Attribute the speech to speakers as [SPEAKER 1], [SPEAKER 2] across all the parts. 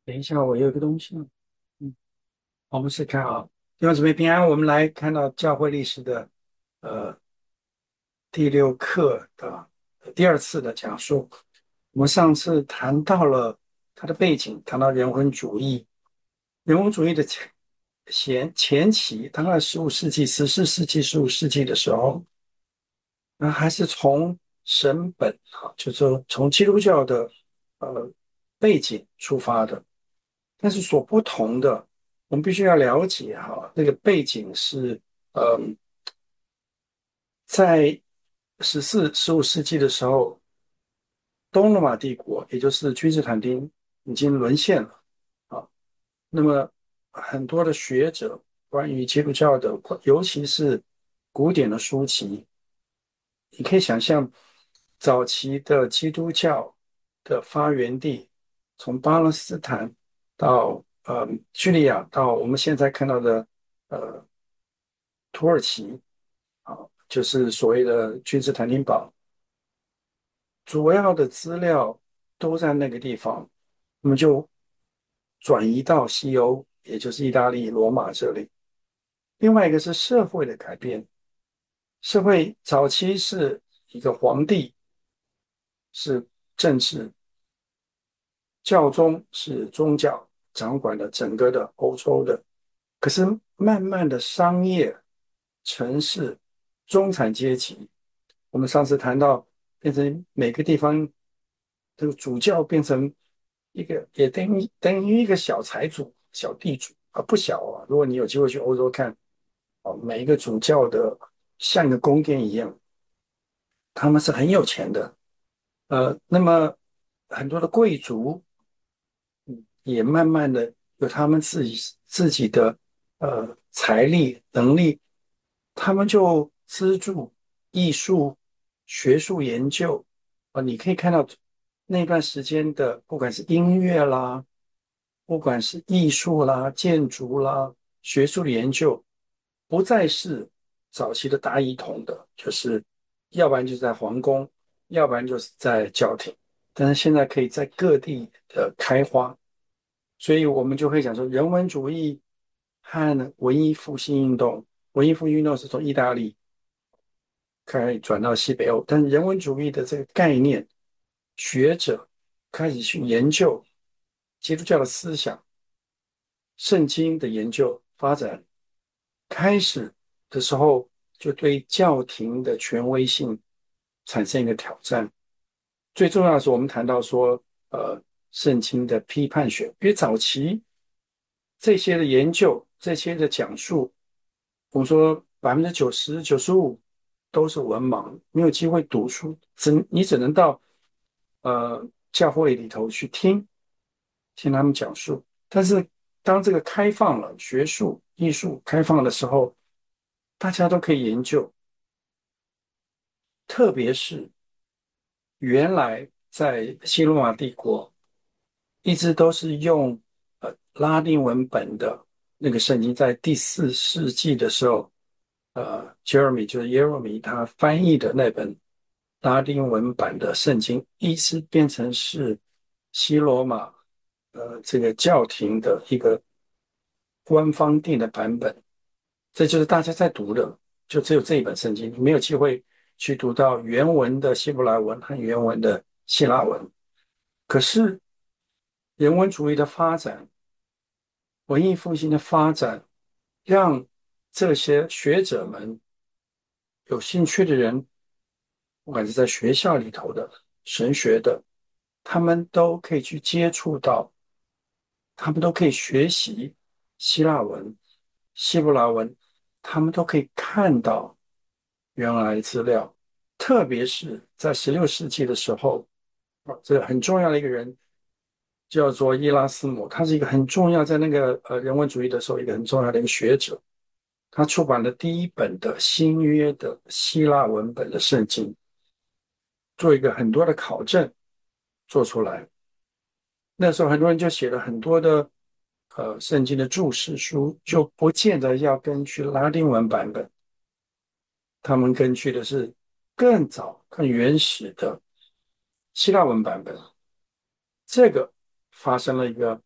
[SPEAKER 1] 等一下，我有一个东西。嗯，我们是看啊，弟兄姊妹平安。我们来看到教会历史的呃第6课的第二次的讲述。我们上次谈到了它的背景，谈到人文主义。人文主义的前期，大概15世纪、14世纪、15世纪的时候，那还是从神本啊，就是说从基督教的呃背景出发的。但是所不同的，我们必须要了解哈，那个背景是，呃，在14、15世纪的时候，东罗马帝国，也就是君士坦丁已经沦陷了啊。那么很多的学者关于基督教的，尤其是古典的书籍，你可以想象，早期的基督教的发源地，从巴勒斯坦到叙利亚，到我们现在看到的呃土耳其啊，就是所谓的君士坦丁堡，主要的资料都在那个地方，那么就转移到西欧，也就是意大利罗马这里。另外一个是社会的改变，社会早期是一个皇帝是政治，教宗是宗教，掌管了整个的欧洲的。可是慢慢的商业、城市、中产阶级，我们上次谈到，变成每个地方这个主教变成一个，也等于一个小财主、小地主啊，不小啊。如果你有机会去欧洲看，哦，每一个主教的像一个宫殿一样，他们是很有钱的。那么很多的贵族也慢慢的有他们自己的财力能力，他们就资助艺术学术研究你可以看到那段时间的，不管是音乐啦，不管是艺术啦、建筑啦、学术的研究，不再是早期的大一统的，就是要不然就是在皇宫，要不然就是在教廷。但是现在可以在各地的开花，所以我们就会讲说，人文主义和文艺复兴运动，文艺复兴运动是从意大利开始转到西北欧，但是人文主义的这个概念，学者开始去研究基督教的思想、圣经的研究发展，开始的时候就对教廷的权威性产生一个挑战。最重要的是，我们谈到说，圣经的批判学，因为早期这些的研究、这些的讲述，我们说90%、95%都是文盲，没有机会读书，你只能到教会里头去听他们讲述。但是当这个开放了，学术、艺术开放的时候，大家都可以研究，特别是原来在西罗马帝国一直都是用拉丁文本的那个圣经，在第4世纪的时候，Jeremy 就是耶若米他翻译的那本拉丁文版的圣经，一直变成是西罗马这个教廷的一个官方定的版本，这就是大家在读的，就只有这一本圣经，你没有机会去读到原文的希伯来文和原文的希腊文。可是人文主义的发展，文艺复兴的发展，让这些学者们有兴趣的人，不管是在学校里头的神学的，他们都可以去接触到，他们都可以学习希腊文、希伯来文，他们都可以看到原来资料。特别是在16世纪的时候，这个很重要的一个人叫做伊拉斯谟，他是一个很重要，在那个人文主义的时候一个很重要的一个学者。他出版了第一本的新约的希腊文本的圣经，做一个很多的考证做出来。那时候很多人就写了很多的圣经的注释书，就不见得要根据拉丁文版本，他们根据的是更早、更原始的希腊文版本。这个发生了一个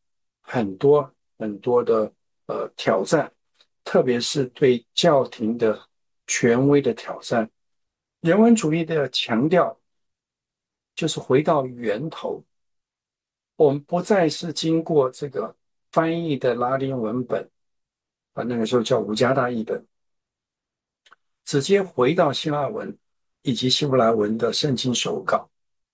[SPEAKER 1] 很多很多的挑战，特别是对教廷的权威的挑战。人文主义的强调就是回到源头，我们不再是经过这个翻译的拉丁文本，那个时候叫五加大译本，直接回到希腊文以及希伯来文的圣经手稿。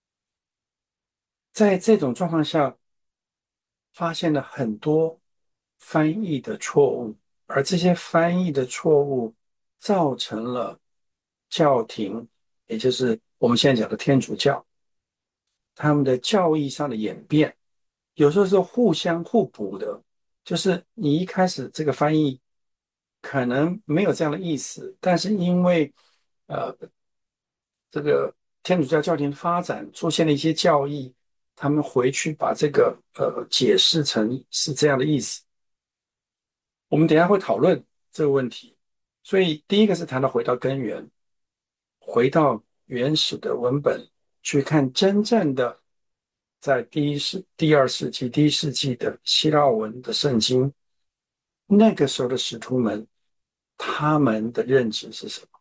[SPEAKER 1] 在这种状况下，发现了很多翻译的错误，而这些翻译的错误造成了教廷，也就是我们现在讲的天主教，他们的教义上的演变，有时候是互相互补的。就是你一开始这个翻译可能没有这样的意思，但是因为呃这个天主教教廷发展出现了一些教义，他们回去把这个解释成是这样的意思。我们等一下会讨论这个问题。所以第一个是谈到回到根源，回到原始的文本，去看真正的在第二世纪、第一世纪的希腊文的圣经，那个时候的使徒们，他们的认知是什么？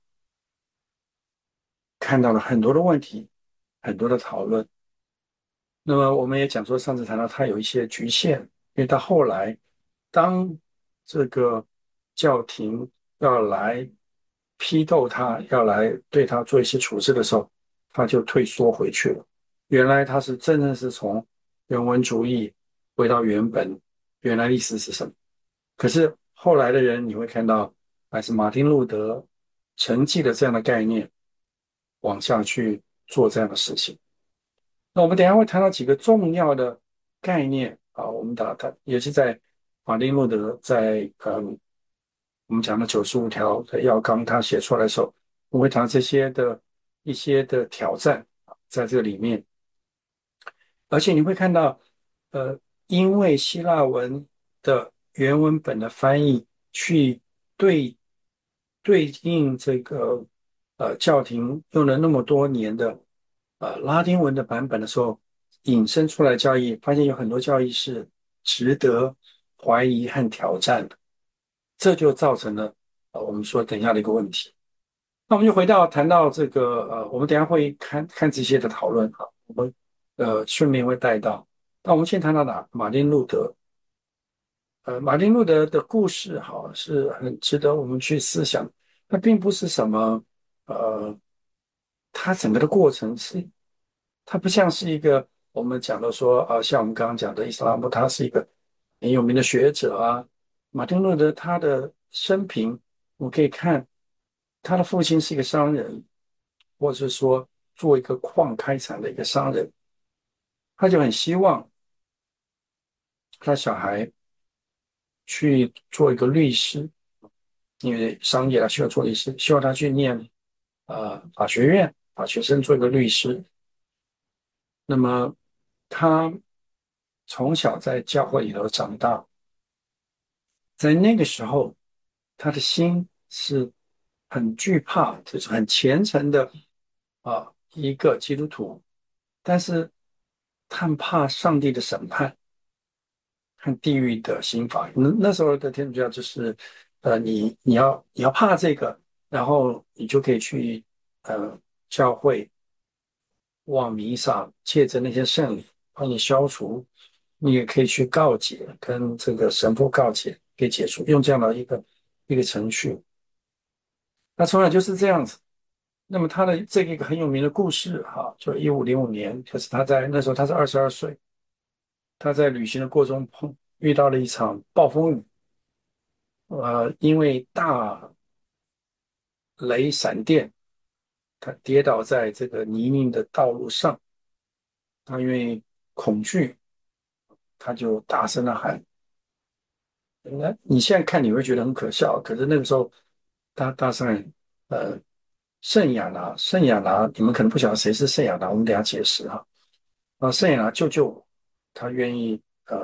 [SPEAKER 1] 看到了很多的问题，很多的讨论。那么我们也讲说，上次谈到它有一些局限，因为到后来，当这个教廷要来批斗他，要来对他做一些处置的时候，他就退缩回去了。原来他是真正是从人文主义回到原本，原来意思是什么？可是后来的人，你会看到，还是马丁路德承继了这样的概念，往下去做这样的事情。那我们等一下会谈到几个重要的概念啊，我们打它也是在马丁路德在我们讲的95条的要纲他写出来的时候，我们会谈这些的一些的挑战在这里面，而且你会看到，因为希腊文的原文本的翻译去对对应这个教廷用了那么多年的拉丁文的版本的时候，引申出来教义，发现有很多教义是值得怀疑和挑战的，这就造成了我们说等一下的一个问题。那我们就回到谈到这个我们等一下会看看这些的讨论哈，我们顺便会带到。那我们先谈到哪？马丁路德。马丁路德的故事哈是很值得我们去思想。它并不是什么呃，它整个的过程是，它不像是一个我们讲的说像我们刚刚讲的伊斯兰姆，他是一个很有名的学者啊。马丁路德他的生平，我们可以看他的父亲是一个商人，或者是说做一个矿开采的一个商人，他就很希望他小孩去做一个律师，因为商业啊需要做律师，希望他去念法学院，把学生做一个律师。那么他从小在教会里头长大，在那个时候，他的心是很惧怕，就是很虔诚的一个基督徒，但是他很怕上帝的审判和地狱的刑罚。那时候的天主教就是，你要怕这个，然后你就可以去教会望弥撒，借着那些圣礼帮你消除。你也可以去告解，跟这个神父告解，给解除，用这样的一个程序。那从小就是这样子。那么他的这个一个很有名的故事哈，就1505年，就是他在那时候他是22岁，他在旅行的过程中遇到了一场暴风雨，因为大雷闪电，他跌倒在这个泥泞的道路上，他因为恐惧，他就大声的喊。那你现在看你会觉得很可笑，可是那个时候大声喊，呃，圣亚拿，你们可能不晓得谁是圣亚拿，我们等一下解释哈。圣亚拿救救我，他愿意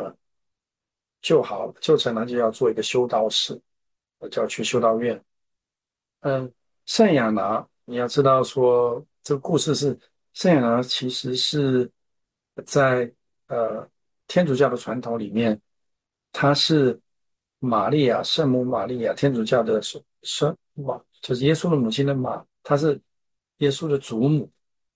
[SPEAKER 1] 救成了就要做一个修道士，就要去修道院。嗯，圣亚拿，你要知道说这个故事是圣亚拿其实是在天主教的传统里面。 她是玛利亚，圣母玛利亚，天主教的圣就是耶稣的母亲的玛，她是耶稣的祖母，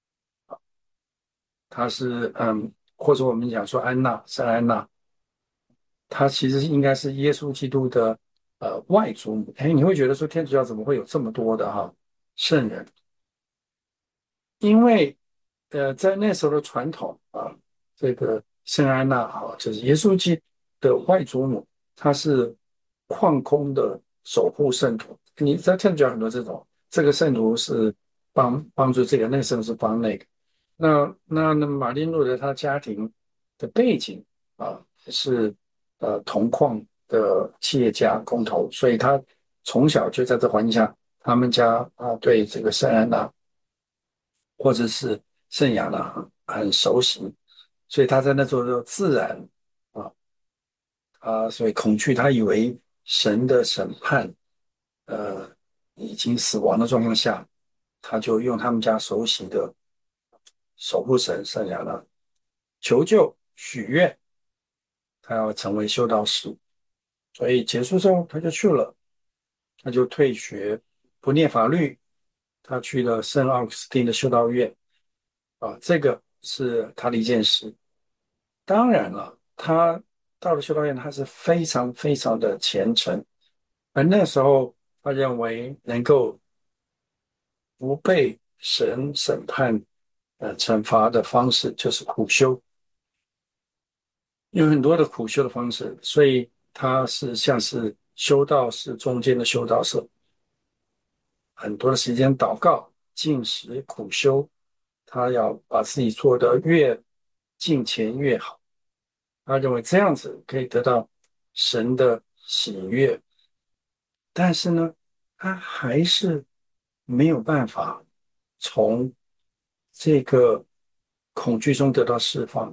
[SPEAKER 1] 她是或者我们讲说安娜，圣安娜，她其实应该是耶稣基督的外祖母。哎，你会觉得说天主教怎么会有这么多的圣人？因为在那时候的传统这个圣安娜就是耶稣基督的外祖母，她是旷空的守护圣徒。你在天主教很多这种，这个圣徒是帮助这个，那个圣徒是帮那个。那马丁路德他家庭的背景是铜矿的企业家工头，所以他从小就在这环境下，他们家对这个圣安娜或者是圣雅呢很熟悉，所以他在那时候就自然啊所以恐惧，他以为神的审判呃已经死亡的状况下，他就用他们家熟悉的守护神圣雅呢求救许愿，他要成为修道士，所以结束之后他就去了，他就退学不念法律，他去了圣奥古斯丁的修道院这个是他的一件事。当然了，他到了修道院，他是非常非常的虔诚，而那时候他认为能够不被神审判、惩罚的方式就是苦修，有很多的苦修的方式，所以他是像是修道士中间的修道士，很多的时间祷告、进食、苦修，他要把自己做得越敬虔越好。他认为这样子可以得到神的喜悦，但是呢，他还是没有办法从这个恐惧中得到释放。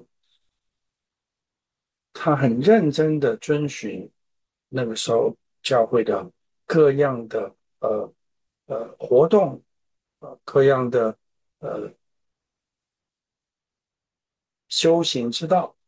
[SPEAKER 1] 他很认真的遵循那个时候教会的各样的活动，各样的呃修行之道，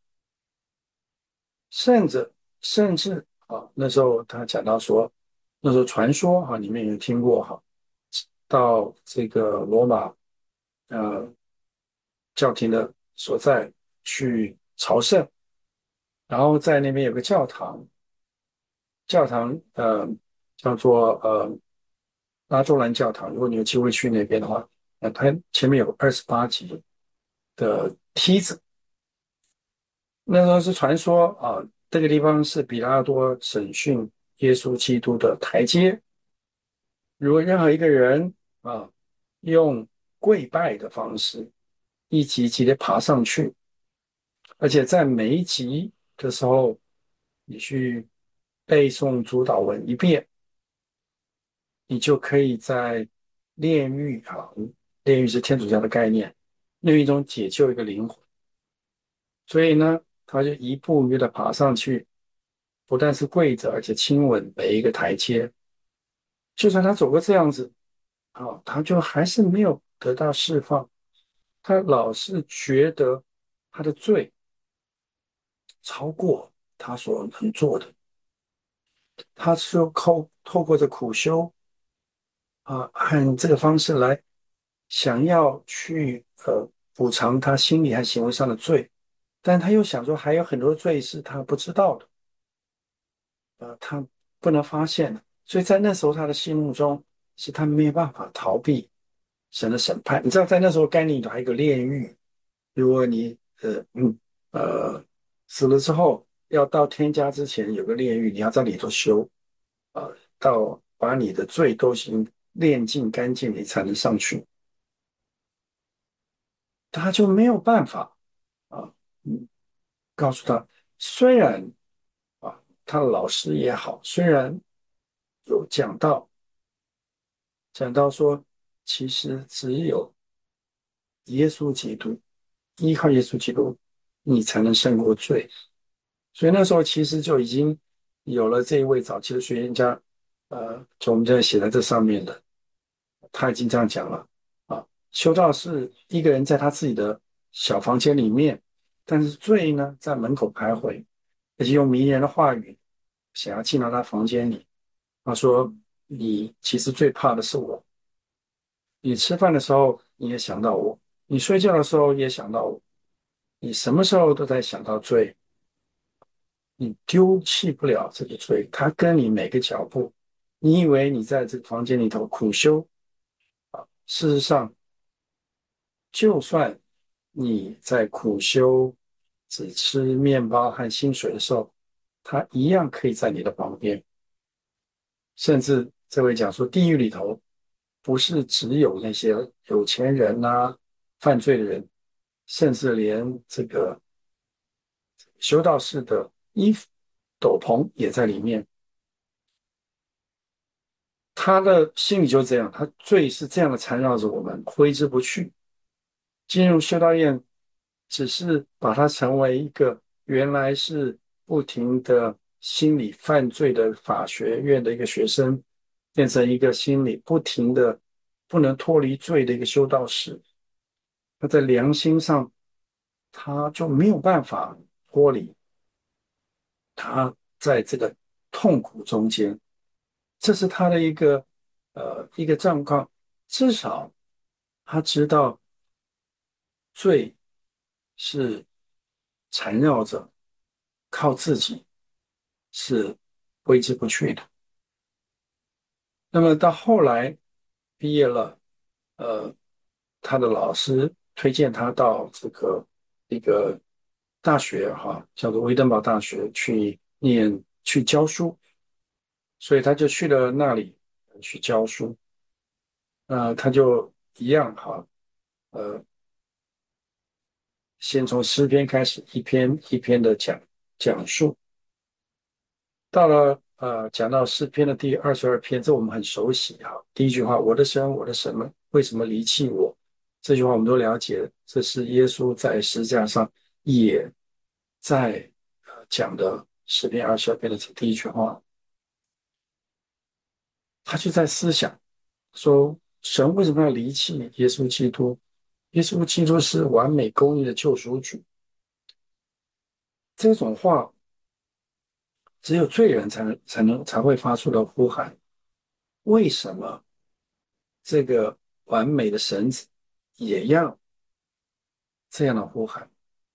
[SPEAKER 1] 甚至那时候他讲到说，那时候传说你们有听过到这个罗马呃教廷的所在去朝圣，然后在那边有个教堂，教堂叫做拉周兰教堂。如果你有机会去那边的话，它前面有28级的梯子，那时候是传说这个地方是比拉多审讯耶稣基督的台阶。如果任何一个人啊用跪拜的方式一级一级的爬上去，而且在每一级的时候，你去背诵主祷文一遍，你就可以在炼狱炼狱是天主教的概念，炼狱中解救一个灵魂。所以呢，他就一步一步的爬上去，不但是跪着，而且亲吻每一个台阶。就算他走过这样子他就还是没有得到释放，他老是觉得他的罪超过他所能做的，他是透过这苦修按这个方式来想要去补偿他心理和行为上的罪，但他又想说还有很多罪是他不知道的，他不能发现的，所以在那时候他的心目中是他没有办法逃避神的审判。你知道，在那时候概念里头还有一个炼狱，如果你呃死了之后要到天家之前有个炼狱，你要在里头修到把你的罪都行炼尽干净，你才能上去。他就没有办法啊，告诉他，虽然他的老师也好，虽然有讲到说，其实只有耶稣基督，依靠耶稣基督，你才能胜过罪。所以那时候其实就已经有了这一位早期的学院家，就我们现在写在这上面的，他已经这样讲了修道是一个人在他自己的小房间里面，但是罪呢在门口徘徊， 而且用迷人的话语想要进到他房间里。他说：“你其实最怕的是我，你吃饭的时候你也想到我，你睡觉的时候也想到我，你什么时候都在想到罪，你丢弃不了这个罪，他跟你每个脚步。你以为你在这个房间里头苦修，事实上，就算你在苦修，只吃面包和薪水的时候，他一样可以在你的旁边。甚至这位讲说，地狱里头不是只有那些有钱人呐、犯罪的人，甚至连这个修道士的衣服、斗篷也在里面。他的心里就这样，他罪是这样的缠绕着我们，挥之不去。进入修道院，只是把它成为一个原来是不停的心理犯罪的法学院的一个学生，变成一个心理不停的不能脱离罪的一个修道士。他在良心上，他就没有办法脱离，他在这个痛苦中间，这是他的一个状况。至少他知道罪是缠绕着，靠自己是挥之不去的。那么到后来毕业了，呃，他的老师推荐他到这个一个大学哈，叫做威登堡大学去教书，所以他就去了那里去教书。他就一样哈，呃，先从诗篇开始，一篇一篇的讲述。到了讲到诗篇的第22篇，这我们很熟悉哈。第一句话：“我的神，我的神们，为什么离弃我？”这句话我们都了解，这是耶稣在十字架上也在讲的诗篇22篇的这第一句话。他就在思想说：神为什么要离弃耶稣基督？耶稣基督是完美公义的救赎主。这种话只有罪人才会发出的呼喊。为什么这个完美的神子也要这样的呼喊？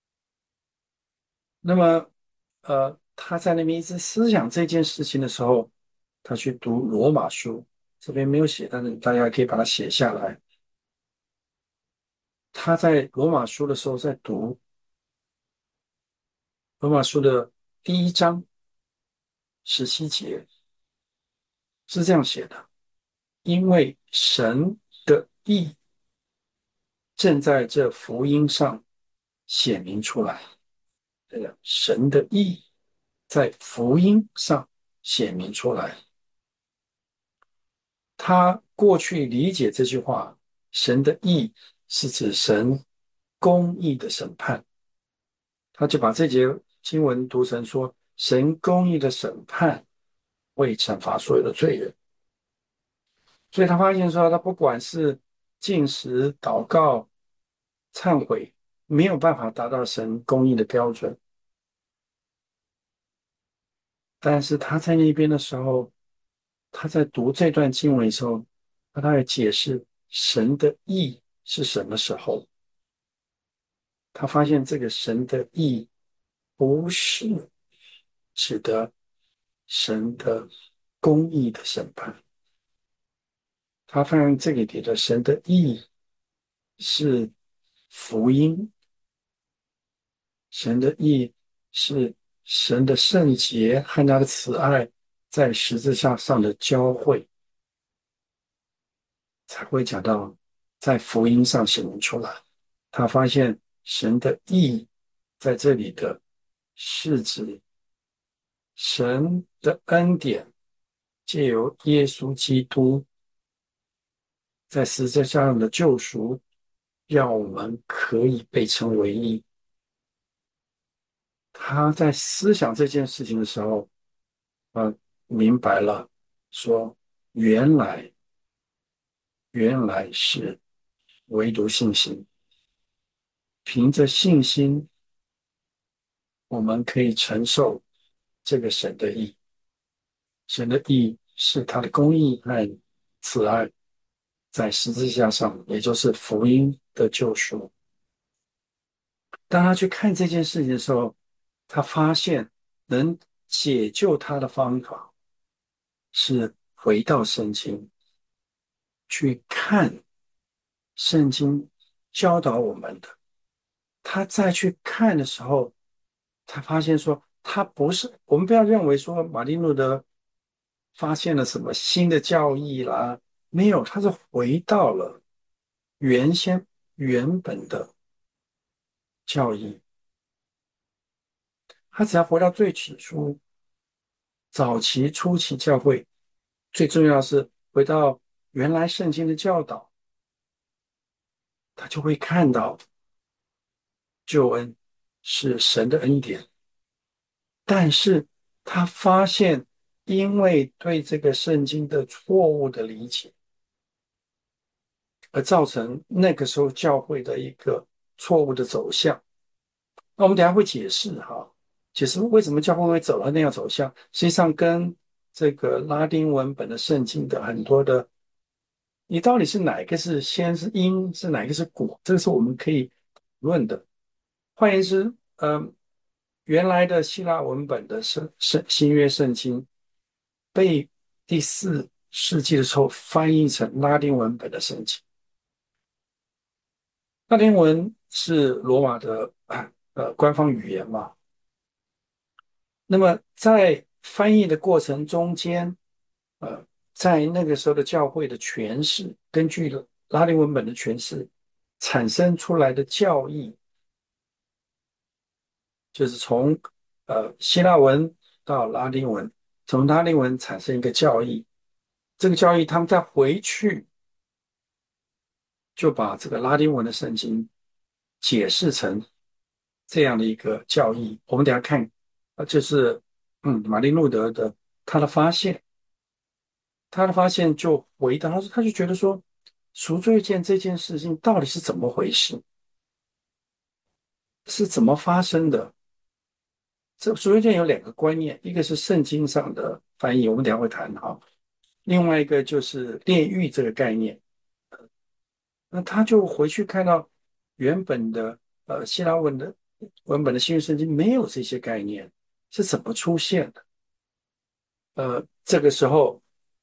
[SPEAKER 1] 那么，他在那边一直思想这件事情的时候，他去读罗马书，这边没有写，但是大家可以把它写下来。他在罗马书的时候，在读罗马书的第1章17节，是这样写的：因为神的义正在这福音上显明出来。这个神的义在福音上显明出来。他过去理解这句话，神的义是指神公义的审判，他就把这节经文读成说，神公义的审判会惩罚所有的罪人。所以他发现说，他不管是进食、祷告、忏悔，没有办法达到神公义的标准。但是他在那边的时候，他在读这段经文的时候，他在解释神的义是什么时候。他发现这个神的义不是指的神的公义的审判，他发现这里的神的义是福音，神的义是神的圣洁和他的慈爱在十字架上的交汇。才会讲到在福音上显明出来。他发现神的义在这里的是指神的恩典，借由耶稣基督在十字架上的救赎，让我们可以被称为义。他在思想这件事情的时候，明白了，说原来是唯独信心。凭着信心，我们可以承受这个神的意。神的意是他的公义和慈爱，在十字架上，也就是福音的救赎。当他去看这件事情的时候，他发现能解救他的方法是回到圣经去看圣经教导我们的。他再去看的时候，他发现说，他不是，我们不要认为说马丁路德发现了什么新的教义啦，没有，他是回到了原先原本的教义。他只要回到最起初、早期、初期教会，最重要是回到原来圣经的教导，他就会看到救恩是神的恩典。但是他发现，因为对这个圣经的错误的理解，而造成那个时候教会的一个错误的走向。那我们等一下会解释哈，解释为什么教会会走到那样走向，实际上跟这个拉丁文本的圣经的很多的，你到底是哪一个是先是因，是哪一个是果，这个是我们可以论的。换言之，原来的希腊文本的新约圣经被第4世纪的时候翻译成拉丁文本的圣经。拉丁文是罗马的官方语言嘛？那么在翻译的过程中间，在那个时候的教会的诠释，根据拉丁文本的诠释产生出来的教义，就是从希腊文到拉丁文，从拉丁文产生一个教义，这个教义他们再回去就把这个拉丁文的圣经解释成这样的一个教义。我们等一下看，就是马丁路德的他的发现，他的发现就回答，他就觉得说，赎罪券这件事情到底是怎么回事，是怎么发生的？这赎罪券有两个观念，一个是圣经上的翻译，我们等一下会谈哈。另外一个就是炼狱这个概念。那他就回去看到原本的希腊文本的新约圣经没有这些概念，是怎么出现的？这个时候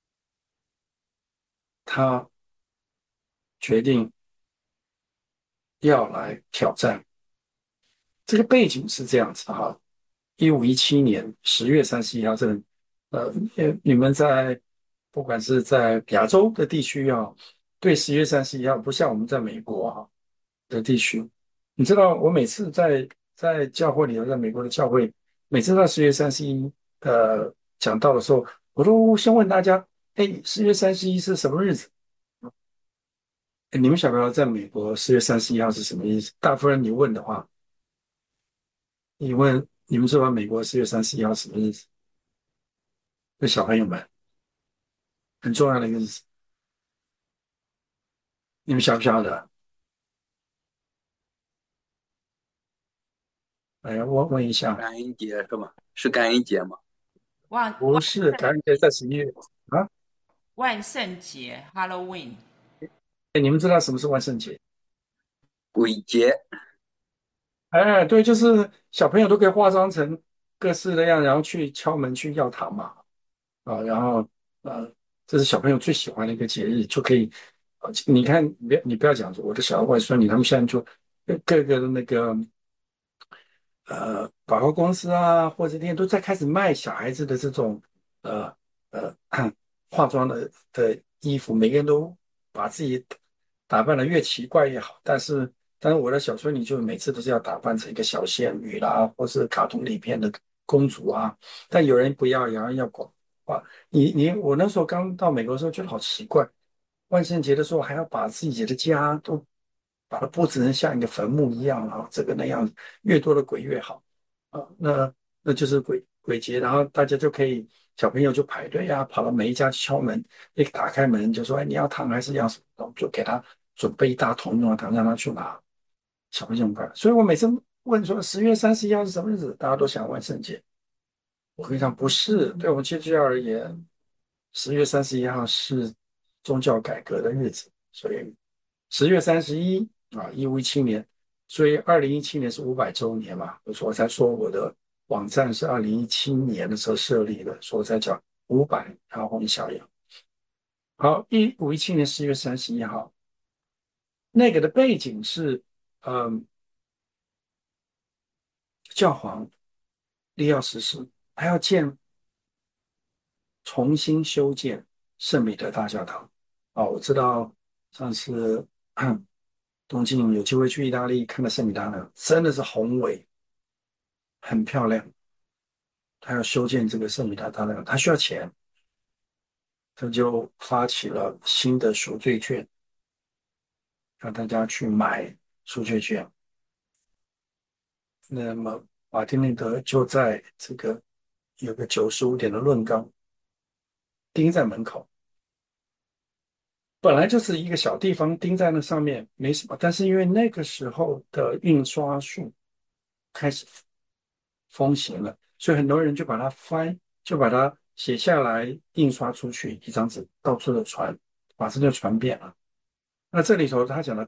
[SPEAKER 1] 他决定要来挑战。这个背景是这样子哈，1517年10月31号，你们不管是在亚洲的地区啊，对10月31号不像我们在美国的地区，你知道我每次在教会里头，在美国的教会，每次到10月31讲道的时候，我都先问大家，哎，10月31是什么日子？哎你们晓不晓得在美国10月31号是什么意思？大部分人你问的话，你问你们知道美国10月31号什么日子？那小朋友们很重要的一个日子，你们晓不晓得？哎，问一下，
[SPEAKER 2] 感恩节是吗？是感恩节吗？
[SPEAKER 1] 不是感恩节在11月啊？
[SPEAKER 3] 万圣节 （Halloween）。
[SPEAKER 1] 哎，你们知道什么是万圣节？
[SPEAKER 2] 鬼节。
[SPEAKER 1] 哎，对，就是小朋友都可以化妆成各式各样，然后去敲门去要糖嘛，然后呃，这是小朋友最喜欢的一个节日，就可以，你看，你不要讲说我的小外孙女，他们现在就各个的那个百货公司啊，或者店都在开始卖小孩子的这种呃呃化妆的衣服，每个人都把自己打扮的越奇怪越好。但是我的小孙女就每次都是要打扮成一个小仙女啦，或是卡通里片的公主啊。但有人不要，有人要广啊。我那时候刚到美国的时候觉得好奇怪，万圣节的时候还要把自己的家都把它布置成像一个坟墓一样啊，这个那样，越多的鬼越好啊。那就是鬼节，然后大家就可以小朋友就排队啊，跑到每一家去敲门，一打开门就说：“哎，你要糖还是要什么？”我们就给他准备一大桶那种糖，让他去拿。小朋友们快，所以我每次问说10月31号是什么日子，大家都想万圣节。 我跟你讲，不是，对我们基督教而言，10月31号是宗教改革的日子，所以10月31啊，1517年，所以2017年是500周年嘛。我才说我的网站是2017年的时候设立的，所以我才讲500，然后后面小阳。好，1517年10月31号，那个的背景是，嗯，教皇利奥十四还要重新修建圣彼得大教堂。哦，我知道上次东晋有机会去意大利看到圣彼得大教堂，真的是宏伟，很漂亮。他要修建这个圣彼得大教堂，他需要钱，他就发起了新的赎罪券，让大家去买赎罪券。那么马丁路德就在这个有个95点的论纲钉在门口，本来就是一个小地方钉在那上面没什么，但是因为那个时候的印刷术开始风行了，所以很多人就把它就把它写下来，印刷出去，一张纸到处的传，把这就传遍了。那这里头他讲的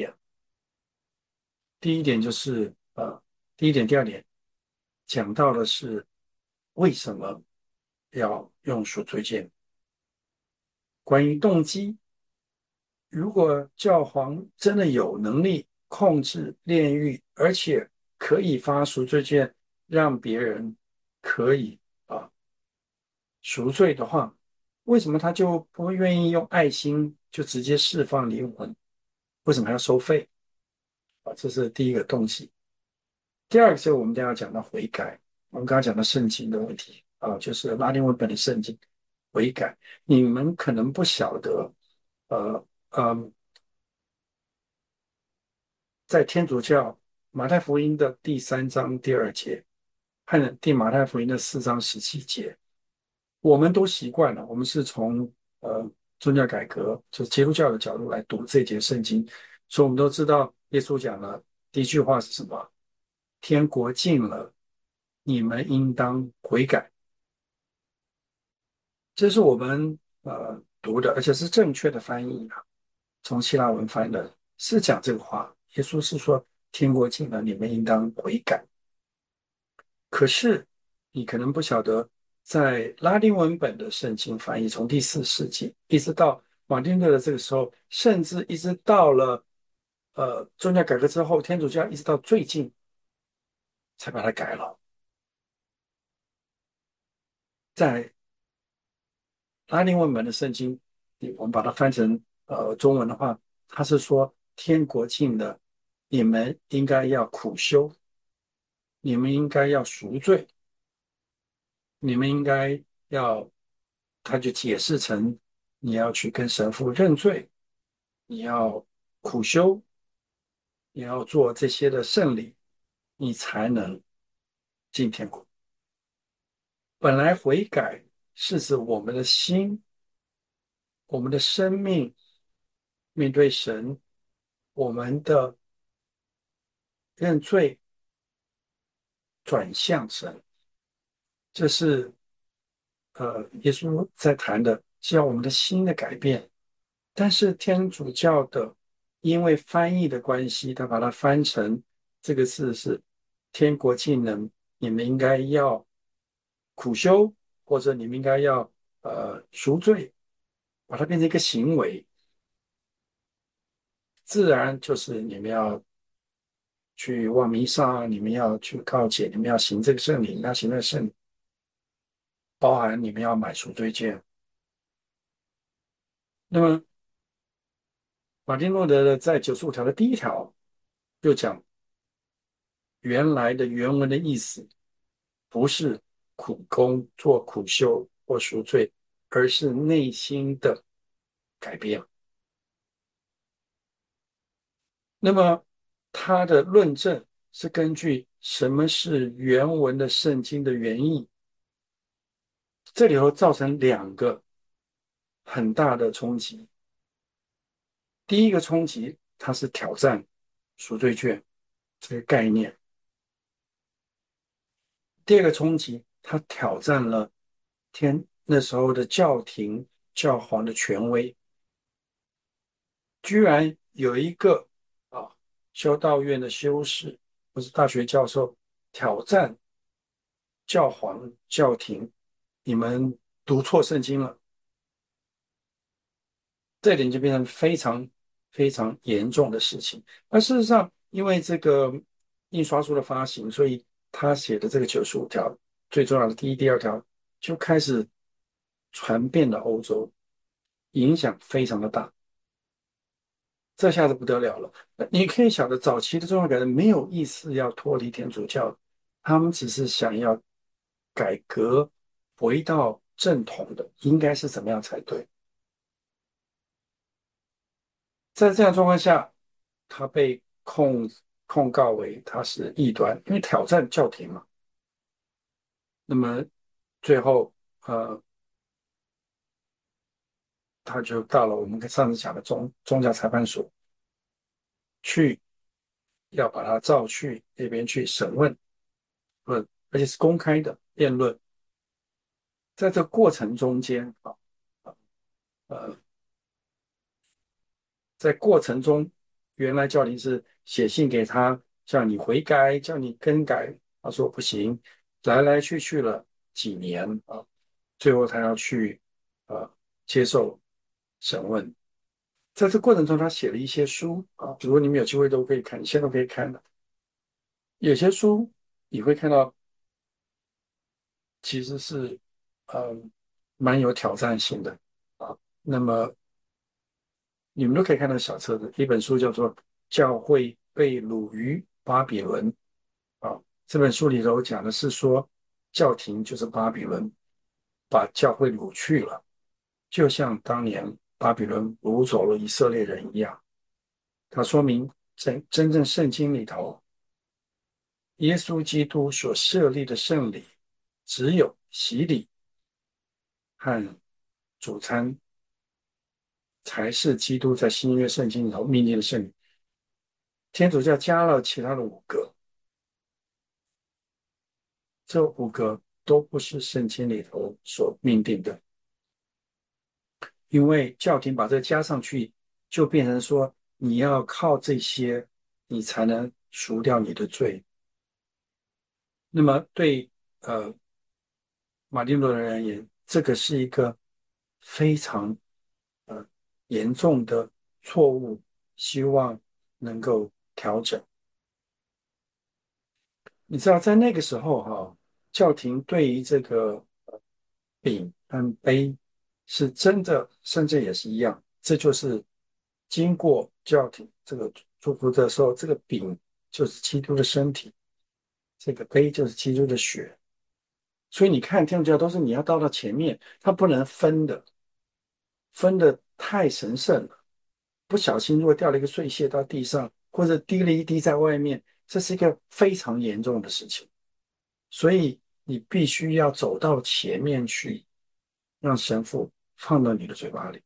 [SPEAKER 1] 第一点就是第一点、第二点讲到的是为什么要用赎罪券，关于动机。如果教皇真的有能力控制炼狱，而且可以发赎罪券，让别人可以赎罪的话，为什么他就不会愿意用爱心就直接释放灵魂？为什么还要收费？这是第一个动机。第二个是我们将要讲到悔改，我们刚刚讲到圣经的问题就是拉丁文本的圣经悔改。你们可能不晓得，呃呃，在天主教马太福音的第3章第2节和马太福音的4章17节，我们都习惯了，我们是从呃宗教改革，就是基督教的角度来读这节圣经，所以我们都知道耶稣讲了第一句话是什么？天国近了，你们应当悔改。这是我们读的，而且是正确的翻译啊，从希腊文翻的，是讲这个话。耶稣是说天国近了，你们应当悔改。可是你可能不晓得，在拉丁文本的圣经翻译，从第4世纪一直到马丁路德的这个时候，甚至一直到了宗教改革之后，天主教一直到最近才把它改了。在拉丁文本的圣经，我们把它翻成中文的话，它是说天国近了，你们应该要苦修，你们应该要赎罪，你们应该要，他就解释成你要去跟神父认罪，你要苦修，你要做这些的圣礼，你才能进天国。本来悔改是指我们的心、我们的生命面对神，我们的认罪转向神，这是耶稣在谈的，是要我们的心的改变。但是天主教的，因为翻译的关系，他把它翻成这个字是"天国近了，你们应该要苦修，或者你们应该要赎罪"，把它变成一个行为，自然就是你们要去望弥撒，你们要去告解，你们要行这个圣礼，你们要行那个圣礼，包含你们要买赎罪券。那么马丁路德的在95条的第一条就讲，原来的原文的意思不是苦功做苦修或赎罪，而是内心的改变。那么他的论证是根据什么是原文的圣经的原意，这里头造成2个很大的冲击。第一个冲击，它是挑战赎罪券这个概念；第二个冲击他挑战了那时候的教廷教皇的权威，居然有一个啊修道院的修士或是大学教授挑战教皇教廷，你们读错圣经了，这点就变成非常非常严重的事情。而事实上，因为这个印刷书的发行，所以他写的这个95条最重要的第一、第二条就开始传遍了欧洲，影响非常的大。这下子不得了了。你可以晓得，早期的宗教改革没有意思要脱离天主教，他们只是想要改革，回到正统的，应该是怎么样才对。在这样的状况下，他被控告为他是异端，因为挑战教廷嘛。那么最后，他就到了我们上次讲的宗教裁判所去，要把他召去那边去审问，而且是公开的辩论。在这个过程中间啊，呃，在过程中，原来教廷是写信给他，叫你悔改，叫你更改，他说不行，来来去去了几年啊，最后他要去接受审问。在这过程中，他写了一些书啊，如果你们有机会都可以看，你现在都可以看的。有些书你会看到，其实是蛮有挑战性的啊。那么你们都可以看到小册子，一本书叫做《教会被掳于巴比伦》啊。这本书里头讲的是说，教廷就是巴比伦，把教会掳去了，就像当年巴比伦掳走了以色列人一样。它说明真正圣经里头，耶稣基督所设立的圣礼，只有洗礼和主餐才是基督在新约圣经里头命令的圣礼。天主教加了其他的5个，这5个都不是圣经里头所命定的，因为教廷把这加上去，就变成说你要靠这些，你才能赎掉你的罪。那么对呃马丁路德人而言，这个是一个非常呃严重的错误，希望能够调整。你知道，在那个时候哈，教廷对于这个饼和杯是真的，甚至也是一样。这就是经过教廷这个祝福的时候，这个饼就是基督的身体，这个杯就是基督的血。所以你看，天主教都是你要倒到前面，它不能分的，分的太神圣了。不小心如果掉了一个碎屑到地上，或者滴了一滴在外面，这是一个非常严重的事情。所以你必须要走到前面去，让神父放到你的嘴巴里。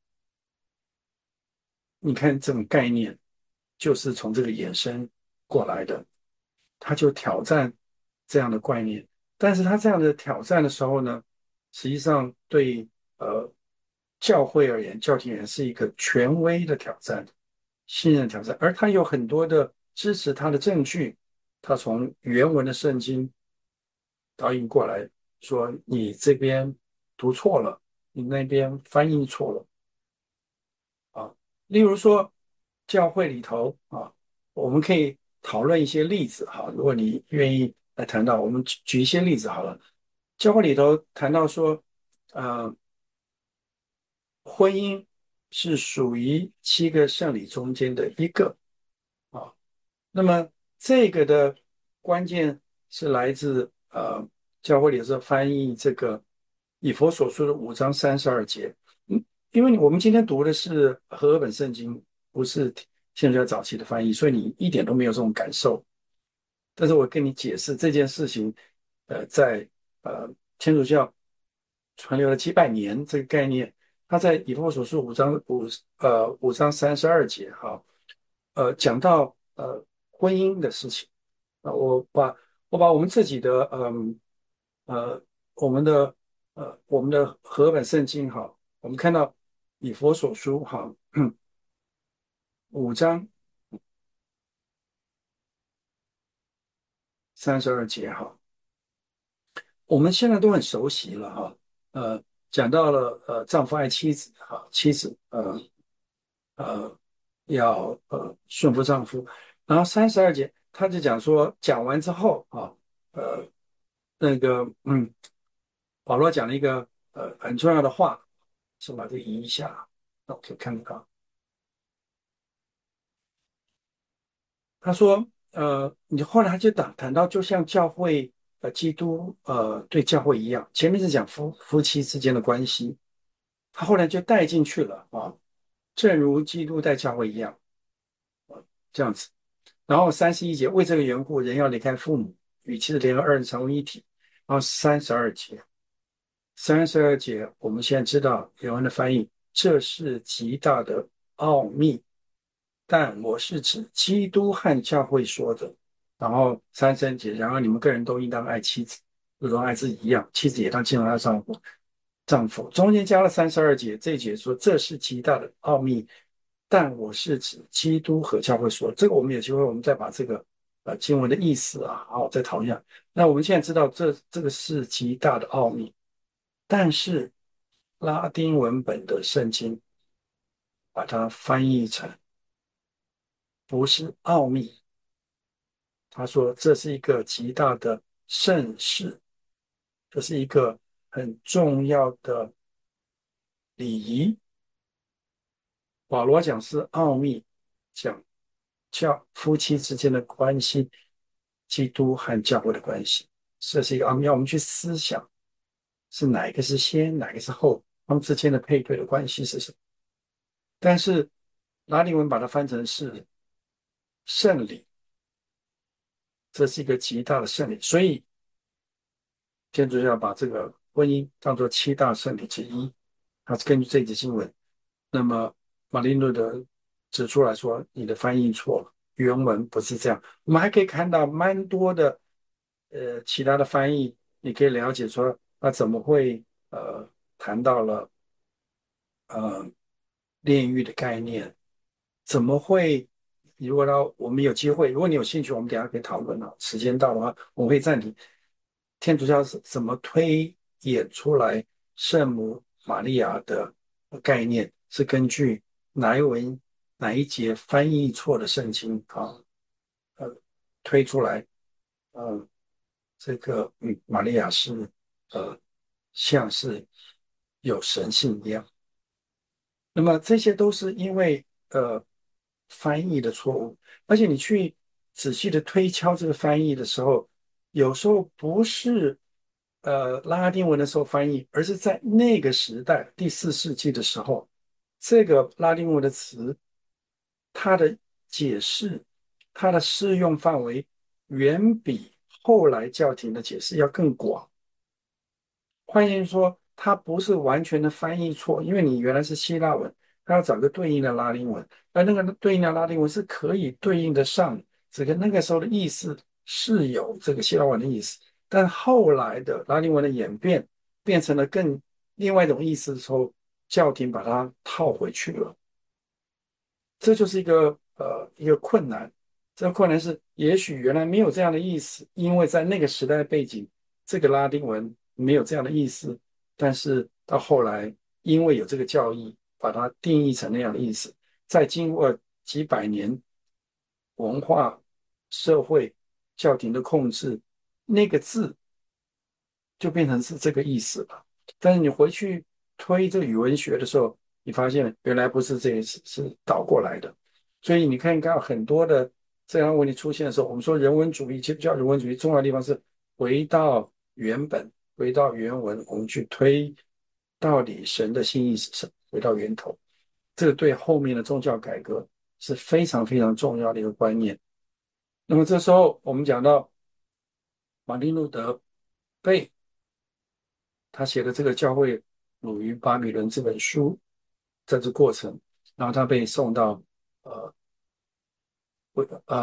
[SPEAKER 1] 你看这种概念，就是从这个衍生过来的。他就挑战这样的观念，但是他这样的挑战的时候呢，实际上对教会而言，教廷而言是一个权威的挑战，信任挑战，而他有很多的支持他的证据，他从原文的圣经导引过来说，你这边读错了，你那边翻译错了啊。例如说，教会里头啊，我们可以讨论一些例子哈。如果你愿意来谈到，我们举一些例子好了。教会里头谈到说，呃，婚姻是属于7个圣礼中间的一个啊。那么这个的关键是来自教会里头翻译这个以佛所说的5章32节。因为我们今天读的是和合本圣经，不是天主教早期的翻译，所以你一点都没有这种感受。但是我跟你解释这件事情，在天主教传流了几百年这个概念，它在以弗所书5章32节哈，讲到婚姻的事情啊，我把我们自己的我们的和本圣经哈，我们看到以佛所书哈5章32节哈，我们现在都很熟悉了哈。讲到了丈夫爱妻子哈，妻子要顺服丈夫。然后32节他就讲说，讲完之后啊，呃那个保罗讲了一个很重要的话，先把这个移一下，那我可以看得到。他说，你后来他就谈到，就像教会基督对教会一样，前面是讲夫妻之间的关系，他后来就带进去了啊，正如基督待教会一样，这样子。然后31节，为这个缘故，人要离开父母，与妻子联合，二人成为一体。然后三十二节，我们现在知道原文的翻译，这是极大的奥秘，但我是指基督和教会说的。然后33节，然而你们个人都应当爱妻子，如同爱自己一样，妻子也当敬重她丈夫。中间加了32节，这一节说这是极大的奥秘，但我是指基督和教会说的。这个我们有机会，我们再把这个经文的意思好再讨论一下。那我们现在知道这个是极大的奥秘，但是拉丁文本的圣经把它翻译成不是奥秘，他说这是一个极大的盛事，这是一个很重要的礼仪。保罗讲是奥秘，讲夫妻之间的关系，基督和教会的关系，这是一个奥秘。要我们去思想，是哪一个是先，哪个是后，他们之间的配对的关系是什么？但是拉丁文把它翻成是圣礼，这是一个极大的圣礼，所以天主教把这个婚姻当作七大圣礼之一。它是根据这节经文，那么马丁路德指出来说，你的翻译错了，原文不是这样。我们还可以看到蛮多的其他的翻译，你可以了解说，那怎么会谈到了呃炼狱的概念？怎么会？如果我们有机会，如果你有兴趣，我们等一下可以讨论了。时间到的话，我们会暂停。天主教是怎么推演出来圣母玛利亚的概念？是根据哪一节翻译错的圣经推出来？呃，这个玛利亚是呃像是有神性一样。那么这些都是因为翻译的错误，而且你去仔细的推敲这个翻译的时候，有时候不是拉丁文的时候翻译，而是在那个时代第4世纪的时候，这个拉丁文的词，它的解释、它的适用范围远比后来教廷的解释要更广。换言之说，它不是完全的翻译错，因为你原来是希腊文，它要找个对应的拉丁文，而那个对应的拉丁文是可以对应得上这个那个时候的意思是有这个希腊文的意思，但后来的拉丁文的演变变成了另外一种意思的时候，教廷把它套回去了，这就是一个困难。这个困难是，也许原来没有这样的意思，因为在那个时代的背景，这个拉丁文没有这样的意思。但是到后来，因为有这个教义，把它定义成那样的意思。再经过几百年文化、社会、教廷的控制，那个字就变成是这个意思了。但是你回去推这个语文学的时候，你发现原来不是这一次，是倒过来的。所以你看到很多的这样问题出现的时候，我们说人文主义，基督教人文主义重要的地方是回到原本，回到原文，我们去推到底神的心意是什么，回到源头。这个对后面的宗教改革是非常非常重要的一个观念。那么这时候我们讲到马丁路德被他写的这个《教会鲁于巴比伦》这本书，在这过程，然后他被送到呃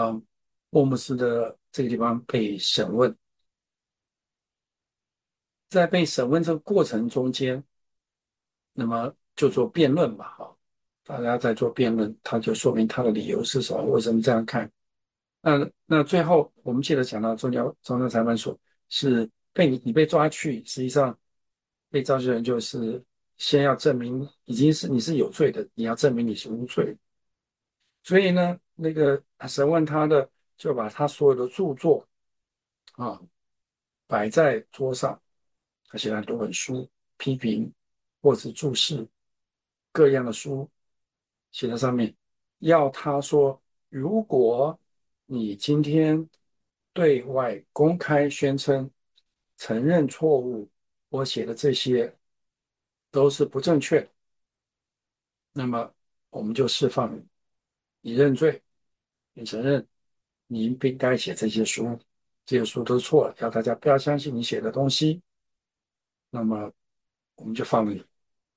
[SPEAKER 1] 沃姆斯的这个地方被审问。 在被审问这个过程中间，那么就做辩论吧，哈，大家在做辩论，他就说明他的理由是什么，为什么这样看。那最后我们记得讲到中央裁判所是你被抓去，实际上被召集人就是先要证明你是有罪的，你要证明你是无罪。所以呢，那个审问他的就把他所有的著作啊摆在桌上，他写了很多本书，批评或者注释各样的书，写在上面，要他说，如果你今天对外公开宣称承认错误，我写的这些都是不正确的，那么我们就释放你，你认罪，你承认你不应该写这些书，这些书都是错了，要大家不要相信你写的东西，那么我们就放了你。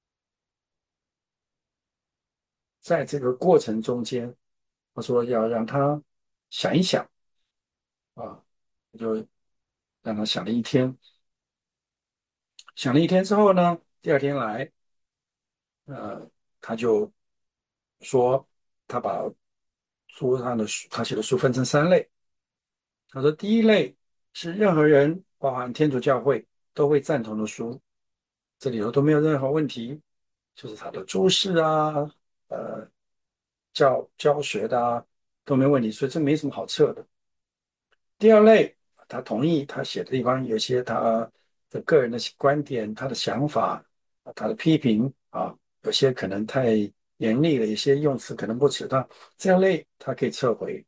[SPEAKER 1] 在这个过程中间，我说要让他想一想啊，我就让他想了一天，想了一天之后呢，第二天来，他就说他把书上的书，他写的书分成三类。他说第一类是任何人，包含天主教会都会赞同的书，这里头都没有任何问题，就是他的注释啊，呃，教学的啊都没问题，所以这没什么好测的。第二类，他同意他写的地方有些他的个人的观点、他的想法、他的批评啊，有些可能太严厉了，有些用词可能不适当，这样类他可以撤回。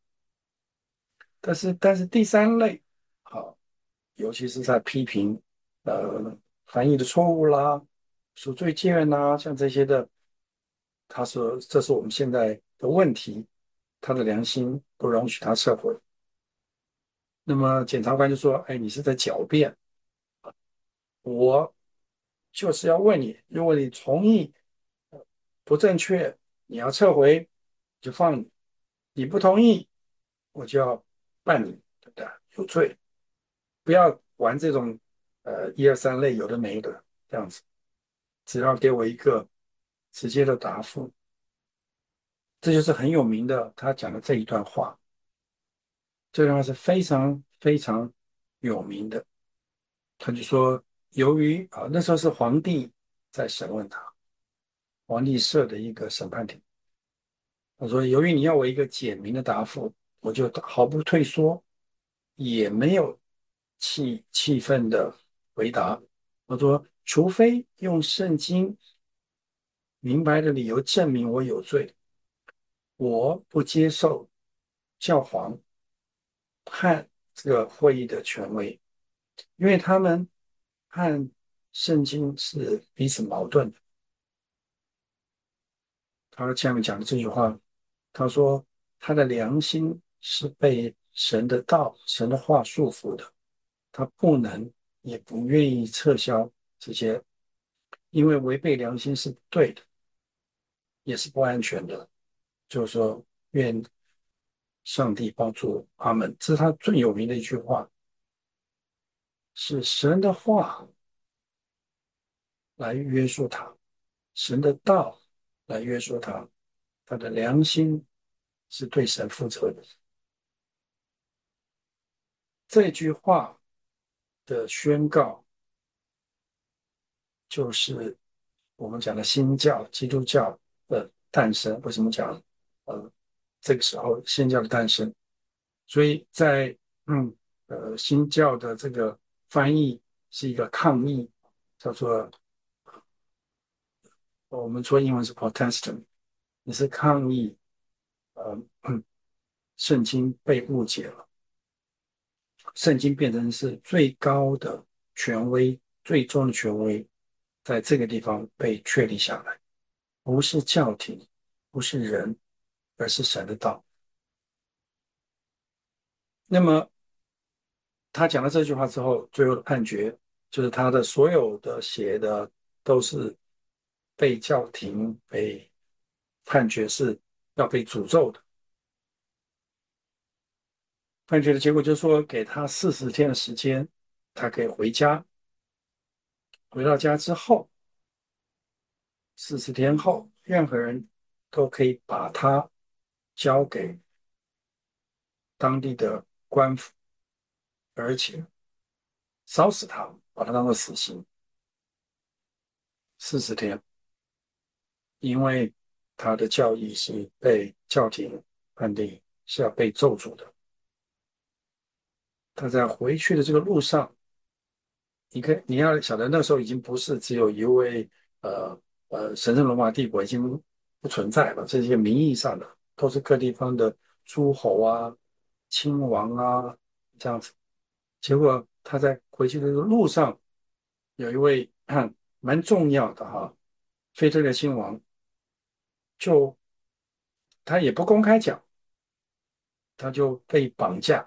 [SPEAKER 1] 但是第三类，好，尤其是在批评翻译的错误啦、赎罪券啦，像这些的，他说这是我们现在的问题，他的良心不容许他撤回。那么检察官就说：“哎，你是在狡辩，我就是要问你，如果你同意不正确，你要撤回，就放你；你不同意，我就要办你，对不对？有罪，不要玩这种一二三类有的没的这样子，只要给我一个直接的答复。”这就是很有名的，他讲的这一段话，这段话是非常非常有名的。他就说，由于那时候是皇帝在审问他，皇帝设的一个审判庭。他说，由于你要我一个简明的答复，我就毫不退缩，也没有气愤的回答。我说，除非用圣经明白的理由证明我有罪，我不接受教皇判这个会议的权威，因为他们和圣经是彼此矛盾的。他下面讲的这句话，他说他的良心是被神的道、神的话束缚的，他不能也不愿意撤销这些，因为违背良心是不对的，也是不安全的。就是说，愿上帝帮助阿门。这是他最有名的一句话，是神的话来约束他，神的道来约束他，他的良心是对神负责的。这句话的宣告，就是我们讲的新教、基督教的诞生。为什么讲呃这个时候新教的诞生？所以在新教的这个翻译是一个抗议，叫做我们说英文是 Protestant，你是抗议圣经被误解了，圣经变成是最高的权威、最终的权威，在这个地方被确立下来，不是教廷，不是人，而是神的道。那么他讲了这句话之后，最后的判决就是他的所有的写的都是被教廷被判决是要被诅咒的。判决的结果就是说，给他40天的时间，他可以回家， 回到家之后，40天后，任何人都可以把他交给当地的官府，而且烧死他，把他当做死刑。40天，因为他的教义是被教廷判定是要被咒诅的。他在回去的这个路上，你要晓得，那时候已经不是只有一位呃神圣罗马帝国已经不存在了，这些名义上的都是各地方的诸侯啊、亲王啊这样子。结果他在回去的这个路上，有一位蛮重要的腓特烈亲王，就他也不公开讲，他就被绑架，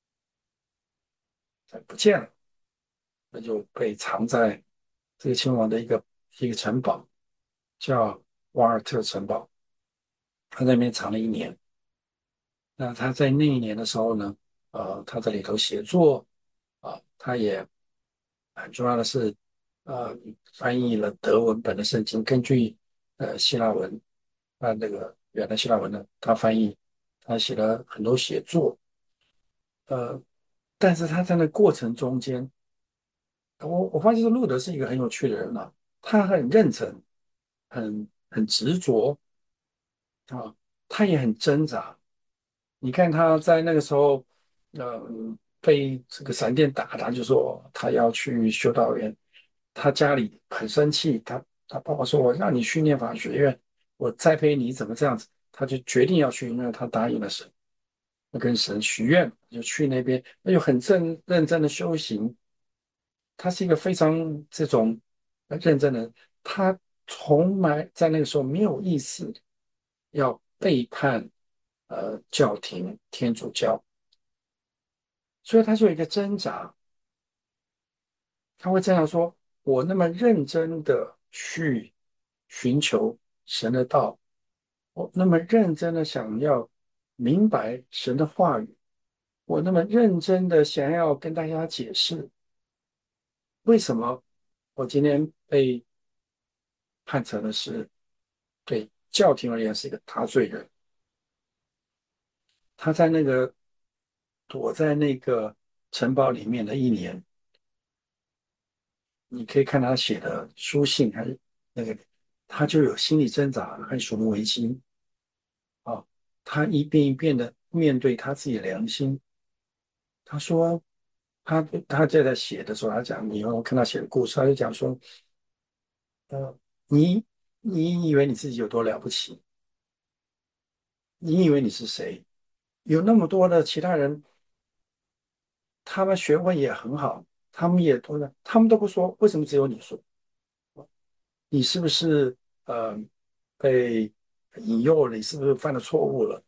[SPEAKER 1] 不见了。那就被藏在这个亲王的一个城堡，叫瓦尔特城堡。他在那边藏了1年。那他在那一年的时候呢，他在里头写作他也很重要的是，呃，翻译了德文本的圣经，根据希腊文，那个原来希腊文呢，他翻译，他写了很多写作，呃，但是他在那过程中间，我发现这路德是一个很有趣的人啊，他很认真，很执着他也很挣扎。你看他在那个时候，被这个闪电打，他就说他要去修道院，他家里很生气，他爸爸说我让你去念法学院，我栽培你怎么这样子，他就决定要去，因为他答应了神，跟神许愿，就去那边，那就很认真的修行。他是一个非常这种认真的人，他从来在那个时候没有意识要背叛教廷天主教，所以他就有一个挣扎，他会这样说：我那么认真的去寻求神的道，我那么认真的想要明白神的话语，我那么认真的想要跟大家解释为什么我今天被判成的是对教廷而言是一个大罪人。他在那个躲在那个城堡里面的1年，你可以看他写的书信，还是那个，他就有心理挣扎和属灵危机啊。他一遍一遍的面对他自己的良心。他说，他在写的时候，他讲，你有看他写的故事，他就讲说，呃，你你以为你自己有多了不起？你以为你是谁？有那么多的其他人，他们学问也很好，他们都不说，为什么只有你说？你是不是呃被引诱了？你是不是犯了错误了？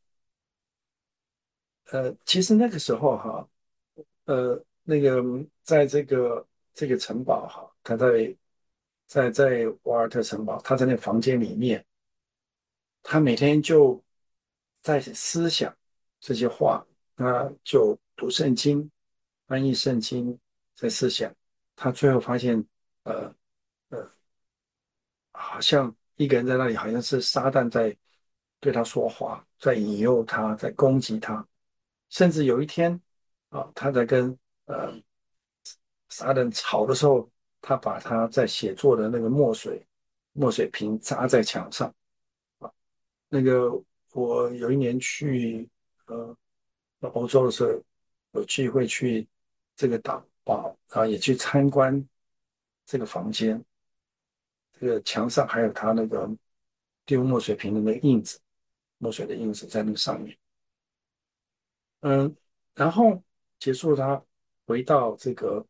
[SPEAKER 1] 其实那个时候那个在这个城堡他在瓦尔特城堡，他在那个房间里面，他每天就在思想这些话，他就读圣经，翻译圣经，在思想。他最后发现，呃呃，好像一个人在那里，好像是撒旦在对他说话，在引诱他，在攻击他。甚至有一天他在跟呃撒旦吵的时候，他把他在写作的那个墨水瓶砸在墙上。那个我有一年去呃欧洲的时候，有机会去这个岛也去参观这个房间，这个墙上还有他那个丢墨水瓶的那个印子，墨水的印子在那个上面。嗯，然后结束他回到这个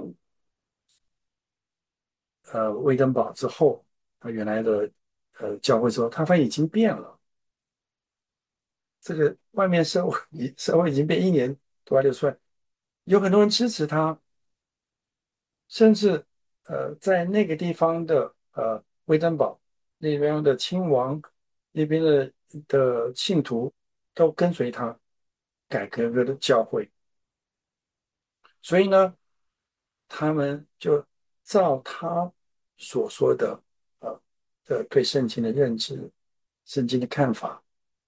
[SPEAKER 1] 威登堡之后，他原来的教会之后，他发现已经变了。这个外面社会已经变1年多还流出来，有很多人支持他，甚至在那个地方的威登堡那边的亲王那边的信徒都跟随他改革的教会，所以呢，他们就照他所说的对圣经的认知、圣经的看法，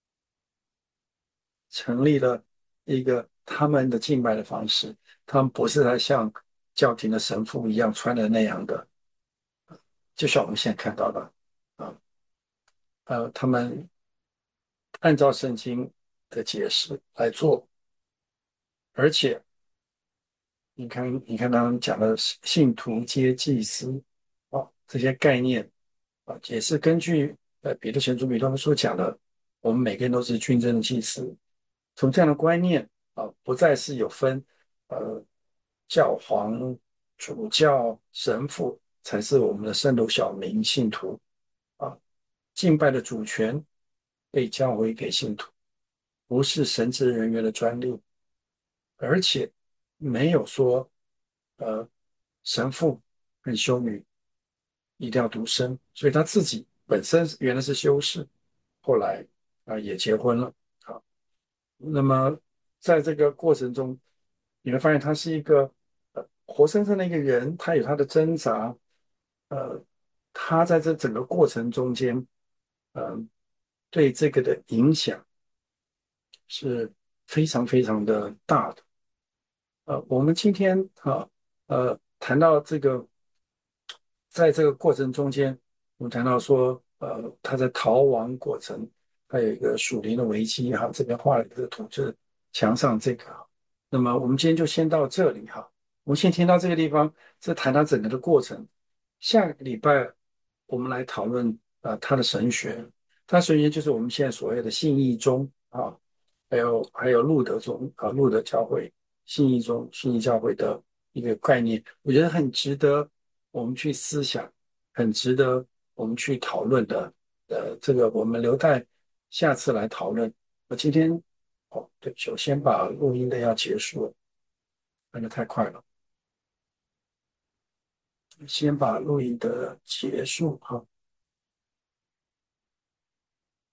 [SPEAKER 1] 成立了一个他们的敬拜的方式。他们不是像教廷的神父一样穿的那样的，就像我们现在看到的，啊他们按照圣经的解释来做，而且你看他们讲的信徒皆祭司这些概念也是根据彼得前书彼得书讲的，我们每个人都是军政的祭司。从这样的观念不再是有分呃教皇、主教、神父才是我们的圣斗小民信徒啊，敬拜的主权被交回给信徒，不是神职人员的专利，而且没有说呃神父跟修女一定要独身，所以他自己本身原来是修士，后来也结婚了啊。那么在这个过程中，你会发现他是一个活生生的一个人，他有他的挣扎，呃，他在这整个过程中间，对这个的影响是非常非常的大的。我们今天谈到这个，在这个过程中间，我们谈到说，他在逃亡过程，还有一个属灵的危机哈，这边画了一个图，就是墙上这个哈。那么我们今天就先到这里哈，我们先听到这个地方，这谈他整个的过程。下个礼拜我们来讨论他的神学，他神学就是我们现在所谓的信义宗还有路德宗路德教会。信义中信义教会的一个概念，我觉得很值得我们去思想，很值得我们去讨论的。这个我们留待下次来讨论。我今天对，首先把录音的要结束了，那个太快了，先把录音的结束哈。